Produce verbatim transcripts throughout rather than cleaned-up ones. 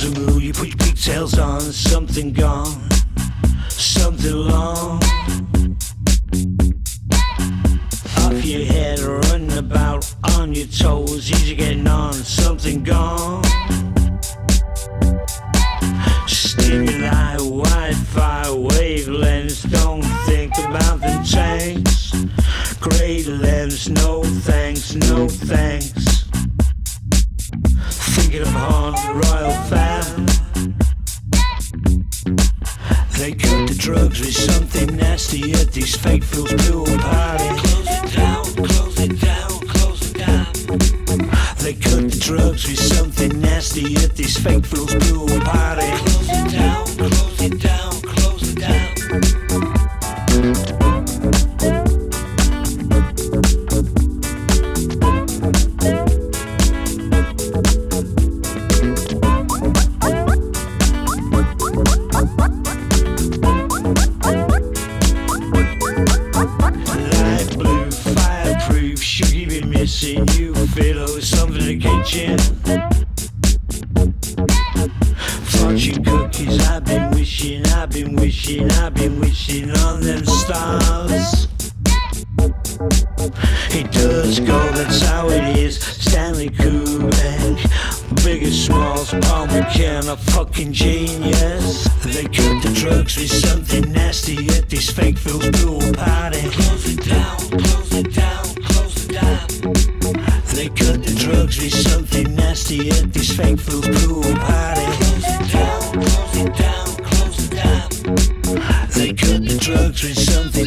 the moon, you put your pigtails on, something gone, something long. Off your head, running about on your toes, easy getting on, something gone. Stimuli, Wi-Fi, wavelengths, don't think about the tanks. Great lens, no thanks, no thanks. Thinking of haunted royal fam. They cut the drugs with something nasty at these fake fools pool party. Close it down, close it down, close it down. They cut the drugs with something nasty at these fake fools pool party. Close it down, close it down, close it down. You fiddle with something to get you. Fortune cookies, I've been wishing, I've been wishing, I've been wishing on them stars. It does go, that's how it is. Stanley Kubrick, biggest smalls, Paul McKenna, fucking genius. They cut the drugs with something nasty at this fake fools pool party. Close it down, close it down, close it down. They cut the drugs with something nasty at this fake fools pool party. Close it down, close it down, close it down. They cut the drugs with something.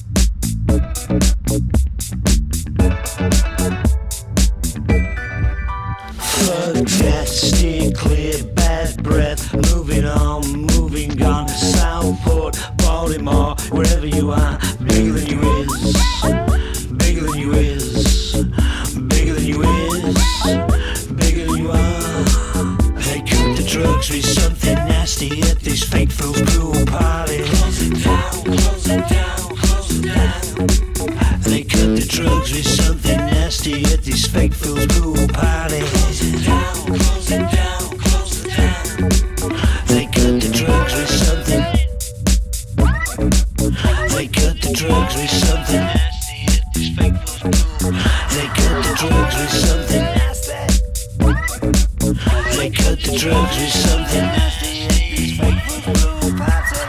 Fuck that, steer clear, bad breath. Moving on, moving on to Southport, Baltimore, wherever you are. Bigger than you is, bigger than you is, bigger than you is, bigger than you are. They cut the drugs with something nasty at this fake fools pool party. Close it down, close it down, close it down. They cut the drugs with something nasty at this fake fools pool party. Close it down, close it down, close it down. They cut the drugs with something. They cut the drugs with something nasty at this fake fools pool. They cut the drugs with something nasty. They cut the drugs with something nasty at this fake fools pool party.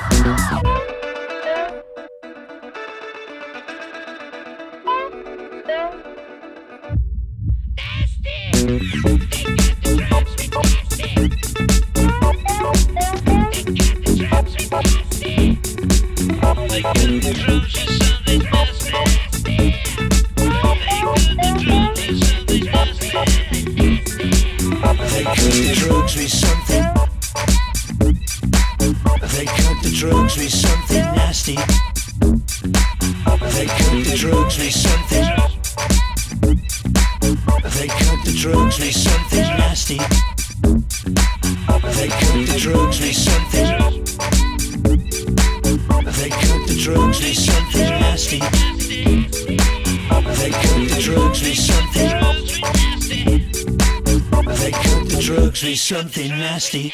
Something nasty.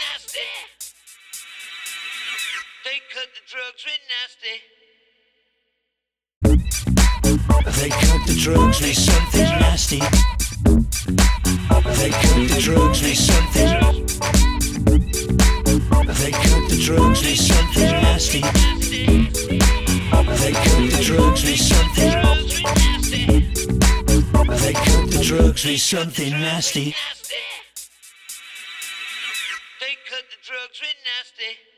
They cut the drugs with nasty. They cut the drugs with something nasty. They cut the drugs with something. They cut the drugs with something nasty. They cut the drugs with something. They cut the drugs with something nasty. They cut the drugs with nasty.